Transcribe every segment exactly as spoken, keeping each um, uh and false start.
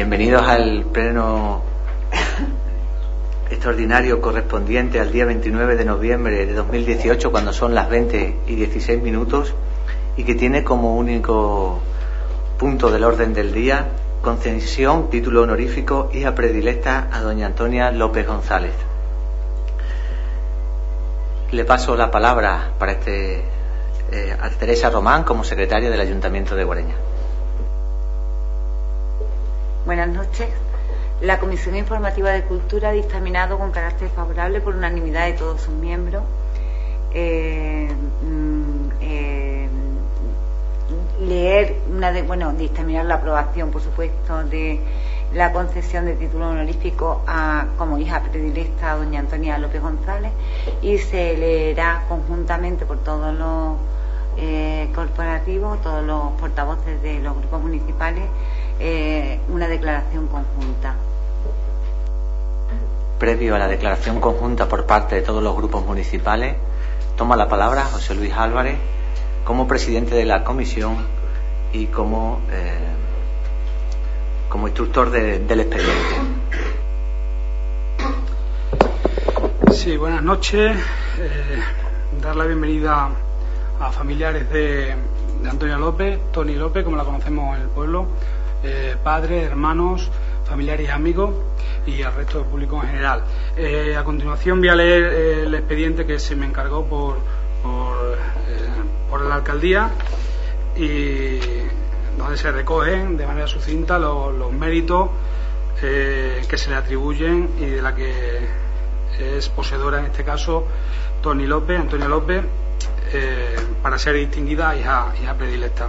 Bienvenidos al pleno extraordinario correspondiente al día veintinueve de noviembre de dos mil dieciocho, cuando son las veinte y dieciséis minutos, y que tiene como único punto del orden del día concesión, título honorífico, hija predilecta a doña Antonia López González. Le paso la palabra para este eh, a Teresa Román como secretaria del Ayuntamiento de Guareña. Buenas noches. La Comisión Informativa de Cultura ha dictaminado con carácter favorable por unanimidad de todos sus miembros eh, eh, leer una de, bueno, dictaminar la aprobación, por supuesto, de la concesión de título honorífico a, como hija predilecta a doña Antonia López González, y se leerá conjuntamente por todos los eh, corporativos, todos los portavoces de los grupos municipales, eh, una declaración conjunta. Previo a la declaración conjunta por parte de todos los grupos municipales, toma la palabra José Luis Álvarez como presidente de la comisión y como eh, como instructor de, del expediente. Sí, buenas noches. Eh, dar la bienvenida a familiares de, de Antonia López, Toni López, como la conocemos en el pueblo, eh, padres, hermanos, familiares y amigos, y al resto del público en general. Eh, a continuación voy a leer eh, el expediente que se me encargó por por, eh, por la alcaldía, y donde se recogen de manera sucinta los, los méritos eh, que se le atribuyen y de la que es poseedora en este caso Toni López, Antonia López, eh, para ser distinguida hija, hija predilecta.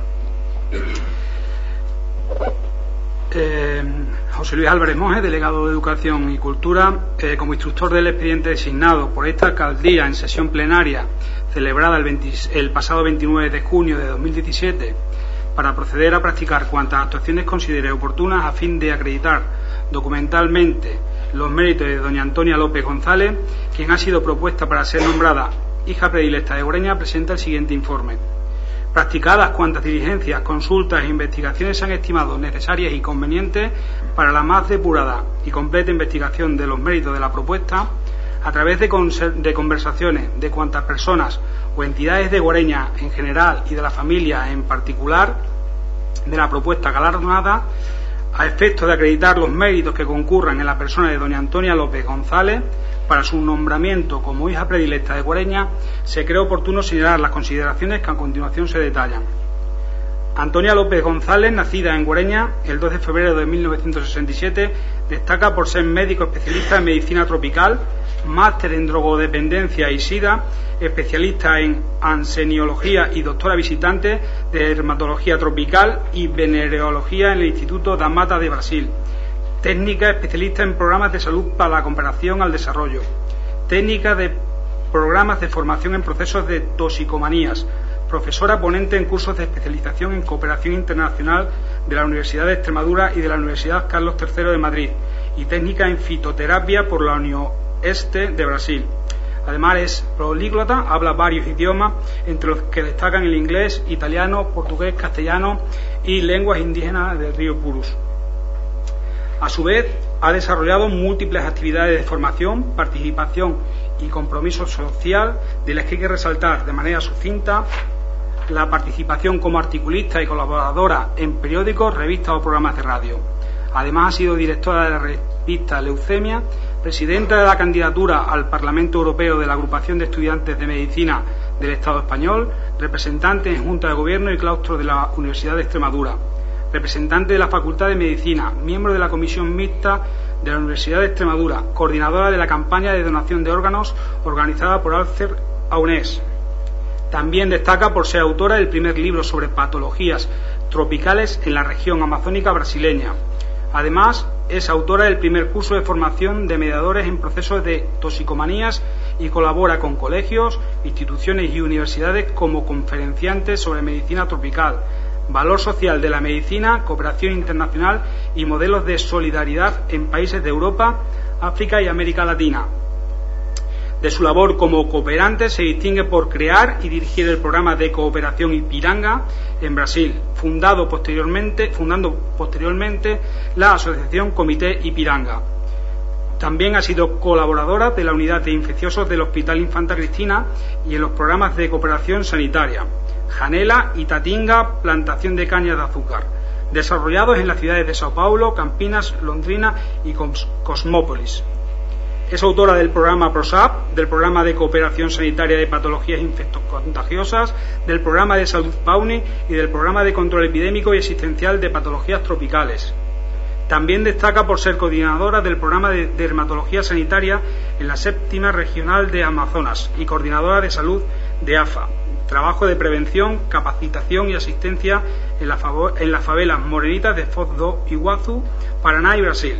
Eh, José Luis Álvarez Monge, delegado de Educación y Cultura, eh, como instructor del expediente designado por esta alcaldía en sesión plenaria celebrada el, veinte, el pasado veintinueve de junio de dos mil diecisiete, para proceder a practicar cuantas actuaciones considere oportunas a fin de acreditar documentalmente los méritos de doña Antonia López González, quien ha sido propuesta para ser nombrada hija predilecta de Guareña, presenta el siguiente informe. Practicadas cuantas diligencias, consultas e investigaciones se han estimado necesarias y convenientes para la más depurada y completa investigación de los méritos de la propuesta, a través de, de conversaciones de cuantas personas o entidades de Guareña en general y de la familia en particular de la propuesta galardonada, a efecto de acreditar los méritos que concurran en la persona de doña Antonia López González para su nombramiento como hija predilecta de Guareña, se cree oportuno señalar las consideraciones que a continuación se detallan. Antonia López González, nacida en Guareña el dos de febrero de mil novecientos sesenta y siete, destaca por ser médico especialista en medicina tropical, máster en drogodependencia y sida, especialista en anseniología y doctora visitante de dermatología tropical y venereología en el Instituto da Mata de Brasil. Técnica especialista en programas de salud para la cooperación al desarrollo. Técnica de programas de formación en procesos de toxicomanías. Profesora ponente en cursos de especialización en cooperación internacional de la Universidad de Extremadura y de la Universidad Carlos tercero de Madrid. Y técnica en fitoterapia por la Unión Este de Brasil. Además es políglota, habla varios idiomas, entre los que destacan el inglés, italiano, portugués, castellano y lenguas indígenas del río Purus. A su vez, ha desarrollado múltiples actividades de formación, participación y compromiso social, de las que hay que resaltar de manera sucinta la participación como articulista y colaboradora en periódicos, revistas o programas de radio. Además, ha sido directora de la revista Leucemia, presidenta de la candidatura al Parlamento Europeo de la Agrupación de Estudiantes de Medicina del Estado Español, representante en Junta de Gobierno y claustro de la Universidad de Extremadura, representante de la Facultad de Medicina, miembro de la Comisión Mixta de la Universidad de Extremadura, coordinadora de la campaña de donación de órganos organizada por Alcer Aunés. También destaca por ser autora del primer libro sobre patologías tropicales en la región amazónica brasileña. Además, es autora del primer curso de formación de mediadores en procesos de toxicomanías y colabora con colegios, instituciones y universidades como conferenciante sobre medicina tropical, valor social de la medicina, cooperación internacional y modelos de solidaridad en países de Europa, África y América Latina. De su labor como cooperante se distingue por crear y dirigir el programa de cooperación Ipiranga en Brasil, fundado posteriormente, fundando posteriormente la asociación Comité Ipiranga. También ha sido colaboradora de la unidad de infecciosos del Hospital Infanta Cristina y en los programas de cooperación sanitaria Janela, Itatinga, plantación de cañas de azúcar, desarrollados en las ciudades de Sao Paulo, Campinas, Londrina y Cosmópolis. Es autora del programa PROSAP, del programa de cooperación sanitaria de patologías infectocontagiosas, del programa de salud PAUNI y del programa de control epidémico y asistencial de patologías tropicales. También destaca por ser coordinadora del programa de dermatología sanitaria en la séptima regional de Amazonas y coordinadora de salud de A F A. Trabajo de prevención, capacitación y asistencia en, la favor, en las favelas morenitas de Foz do Iguazú, Paraná y Brasil.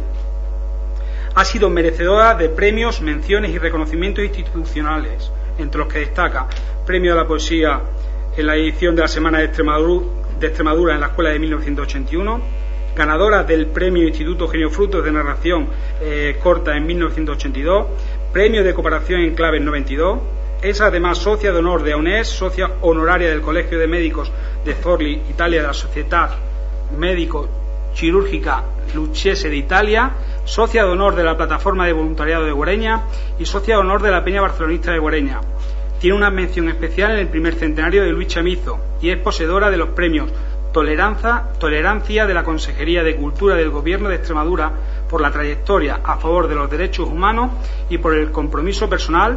Ha sido merecedora de premios, menciones y reconocimientos institucionales, entre los que destaca Premio a la Poesía en la edición de la Semana de Extremadura, de Extremadura en la Escuela de mil novecientos ochenta y uno, ganadora del Premio Instituto Genio Frutos de Narración eh, Corta en mil novecientos ochenta y dos, Premio de Cooperación en Clave en noventa y dos, es además socia de honor de A U N E S, socia honoraria del Colegio de Médicos de Forlì, Italia, de la Società Médico Chirúrgica Lucchese de Italia, socia de honor de la Plataforma de Voluntariado de Guareña y socia de honor de la Peña Barcelonista de Guareña. Tiene una mención especial en el primer centenario de Luis Chamizo y es poseedora de los premios Tolerancia, Tolerancia de la Consejería de Cultura del Gobierno de Extremadura por la trayectoria a favor de los derechos humanos y por el compromiso personal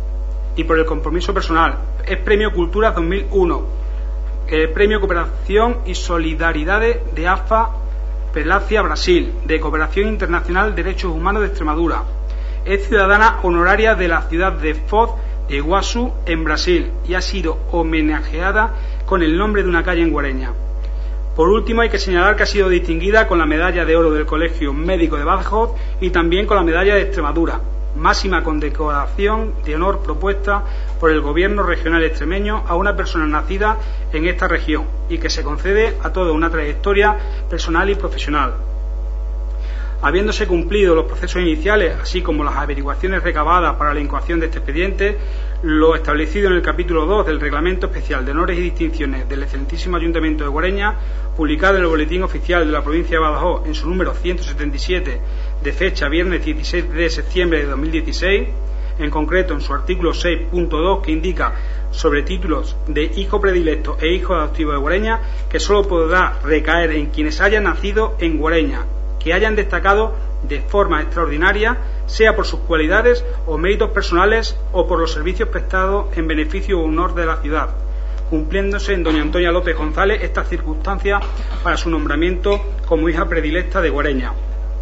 y por el compromiso personal. Es Premio Cultura dos mil uno, el Premio Cooperación y Solidaridad de A F A Pelacia, Brasil, de Cooperación Internacional Derechos Humanos de Extremadura. Es ciudadana honoraria de la ciudad de Foz de Iguazú, en Brasil, y ha sido homenajeada con el nombre de una calle en Guareña. Por último, hay que señalar que ha sido distinguida con la Medalla de Oro del Colegio Médico de Badajoz y también con la Medalla de Extremadura, máxima condecoración de honor propuesta por el Gobierno regional extremeño a una persona nacida en esta región y que se concede a toda una trayectoria personal y profesional. Habiéndose cumplido los procesos iniciales, así como las averiguaciones recabadas para la incoación de este expediente, lo establecido en el capítulo dos del Reglamento Especial de Honores y Distinciones del Excelentísimo Ayuntamiento de Guareña, publicado en el Boletín Oficial de la Provincia de Badajoz en su número ciento setenta y siete, de fecha viernes dieciséis de septiembre de dos mil dieciséis, en concreto en su artículo seis punto dos, que indica sobre títulos de hijo predilecto e hijo adoptivo de Guareña, que sólo podrá recaer en quienes hayan nacido en Guareña, que hayan destacado de forma extraordinaria, sea por sus cualidades o méritos personales o por los servicios prestados en beneficio o honor de la ciudad, cumpliéndose en doña Antonia López González esta circunstancia para su nombramiento como hija predilecta de Guareña.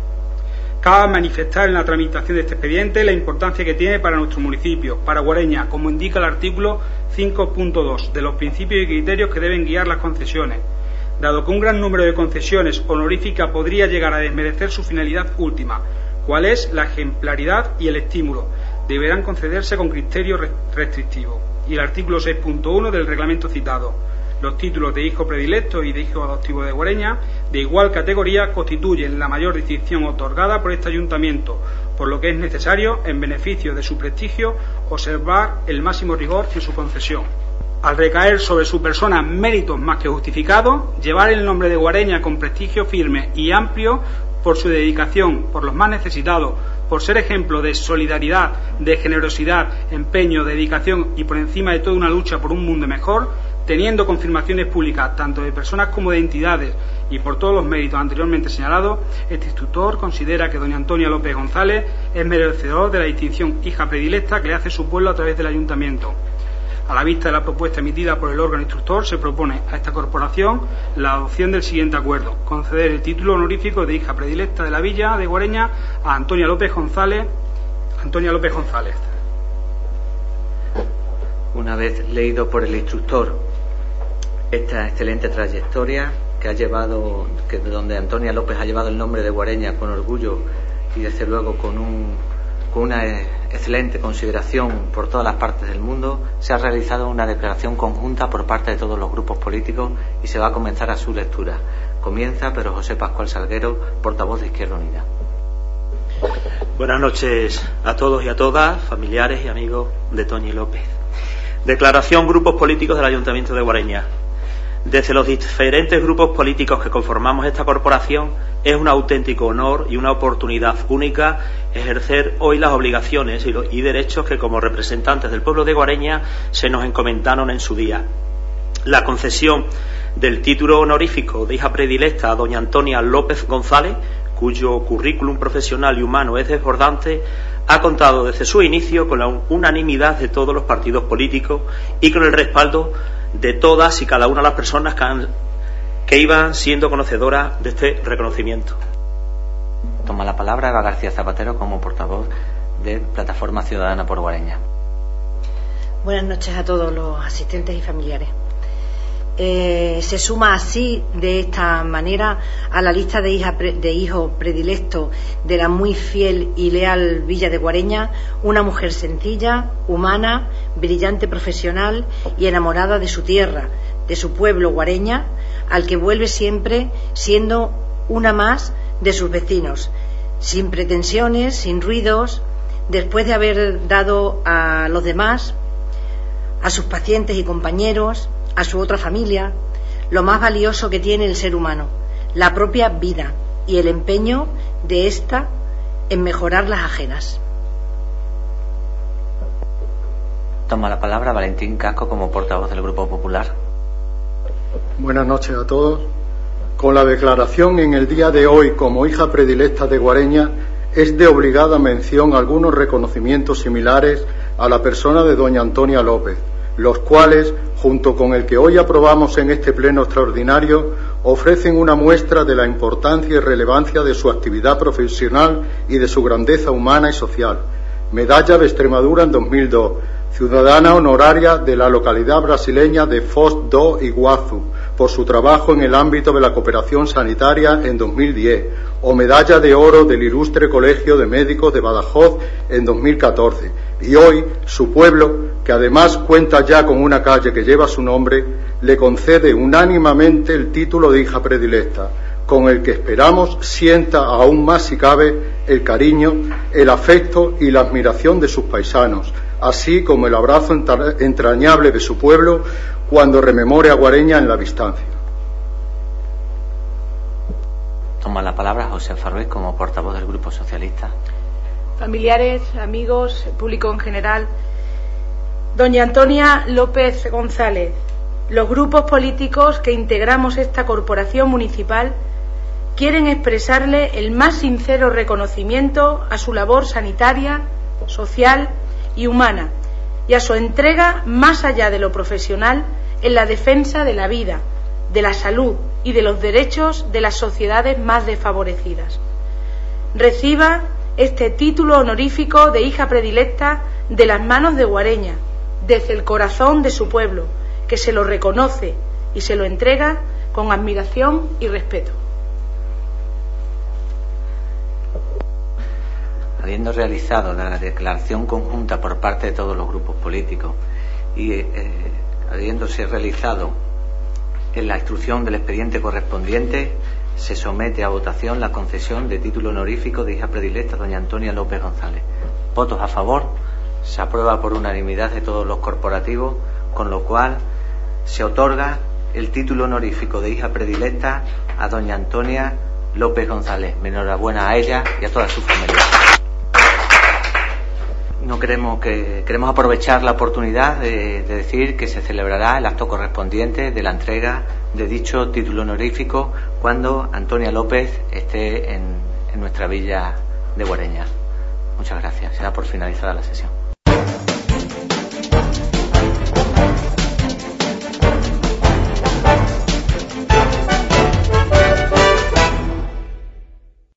Cabe manifestar en la tramitación de este expediente la importancia que tiene para nuestro municipio, para Guareña, como indica el artículo cinco punto dos de los principios y criterios que deben guiar las concesiones, dado que un gran número de concesiones honoríficas podría llegar a desmerecer su finalidad última, cuál es la ejemplaridad y el estímulo, deberán concederse con criterio restrictivo. Y el artículo seis punto uno del reglamento citado. Los títulos de hijo predilecto y de hijo adoptivo de Guareña, de igual categoría, constituyen la mayor distinción otorgada por este ayuntamiento, por lo que es necesario, en beneficio de su prestigio, observar el máximo rigor en su concesión. Al recaer sobre su persona méritos más que justificados, llevar el nombre de Guareña con prestigio firme y amplio por su dedicación, por los más necesitados, por ser ejemplo de solidaridad, de generosidad, empeño, dedicación y por encima de todo una lucha por un mundo mejor, teniendo confirmaciones públicas tanto de personas como de entidades y por todos los méritos anteriormente señalados, este instructor considera que doña Antonia López González es merecedor de la distinción hija predilecta que le hace su pueblo a través del ayuntamiento. A la vista de la propuesta emitida por el órgano instructor, se propone a esta corporación la adopción del siguiente acuerdo: conceder el título honorífico de hija predilecta de la villa de Guareña a Antonia López González. Antonia López González. Una vez leído por el instructor esta excelente trayectoria que ha llevado, que donde Antonia López ha llevado el nombre de Guareña con orgullo y desde luego con un con una excelente consideración por todas las partes del mundo, se ha realizado una declaración conjunta por parte de todos los grupos políticos y se va a comenzar a su lectura. Comienza Pedro José Pascual Salguero, portavoz de Izquierda Unida. Buenas noches a todos y a todas, familiares y amigos de Toñi López. Declaración grupos políticos del Ayuntamiento de Guareña. Desde los diferentes grupos políticos que conformamos esta corporación, es un auténtico honor y una oportunidad única ejercer hoy las obligaciones y, los, y derechos que como representantes del pueblo de Guareña se nos encomendaron en su día. La concesión del título honorífico de hija predilecta a doña Antonia López González, cuyo currículum profesional y humano es desbordante, ha contado desde su inicio con la unanimidad de todos los partidos políticos y con el respaldo de todas y cada una de las personas que, han, que iban siendo conocedoras de este reconocimiento. Toma la palabra Eva García Zapatero como portavoz de Plataforma Ciudadana por Guareña. Buenas noches a todos los asistentes y familiares. Eh, se suma así, de esta manera, a la lista de, hija pre, de hijos predilectos de la muy fiel y leal Villa de Guareña, una mujer sencilla, humana, brillante profesional y enamorada de su tierra, de su pueblo Guareña, al que vuelve siempre siendo una más de sus vecinos, sin pretensiones, sin ruidos, después de haber dado a los demás, a sus pacientes y compañeros, a su otra familia, lo más valioso que tiene el ser humano, la propia vida y el empeño de ésta en mejorar las ajenas. Toma la palabra Valentín Casco como portavoz del Grupo Popular. Buenas noches a todos. Con la declaración en el día de hoy como hija predilecta de Guareña, es de obligada mención algunos reconocimientos similares a la persona de doña Antonia López, los cuales, junto con el que hoy aprobamos en este pleno extraordinario, ofrecen una muestra de la importancia y relevancia de su actividad profesional y de su grandeza humana y social. Medalla de Extremadura en dos mil dos, ciudadana honoraria de la localidad brasileña de Foz do Iguazú, por su trabajo en el ámbito de la cooperación sanitaria en dos mil diez, o medalla de oro del Ilustre Colegio de Médicos de Badajoz en dos mil catorce. Y hoy, su pueblo, que además cuenta ya con una calle que lleva su nombre, le concede unánimemente el título de hija predilecta, con el que esperamos sienta aún más, si cabe, el cariño, el afecto y la admiración de sus paisanos, así como el abrazo entrañable de su pueblo cuando rememore a Guareña en la distancia. Toma la palabra José Farrués como portavoz del Grupo Socialista. Familiares, amigos, público en general. Doña Antonia López González, los grupos políticos que integramos esta corporación municipal quieren expresarle el más sincero reconocimiento a su labor sanitaria, social y humana, y a su entrega más allá de lo profesional en la defensa de la vida, de la salud y de los derechos de las sociedades más desfavorecidas. Reciba este título honorífico de hija predilecta de las manos de Guareña, desde el corazón de su pueblo, que se lo reconoce y se lo entrega con admiración y respeto. Habiendo realizado la declaración conjunta por parte de todos los grupos políticos y eh, habiéndose realizado en la instrucción del expediente correspondiente, se somete a votación la concesión de título honorífico de hija predilecta doña Antonia López González. Votos a favor. Se aprueba por unanimidad de todos los corporativos, con lo cual se otorga el título honorífico de hija predilecta a doña Antonia López González. Enhorabuena a ella y a toda su familia. No queremos que queremos aprovechar la oportunidad de, de decir que se celebrará el acto correspondiente de la entrega de dicho título honorífico cuando Antonia López esté en, en nuestra villa de Guareña. Muchas gracias. Se da por finalizada la sesión.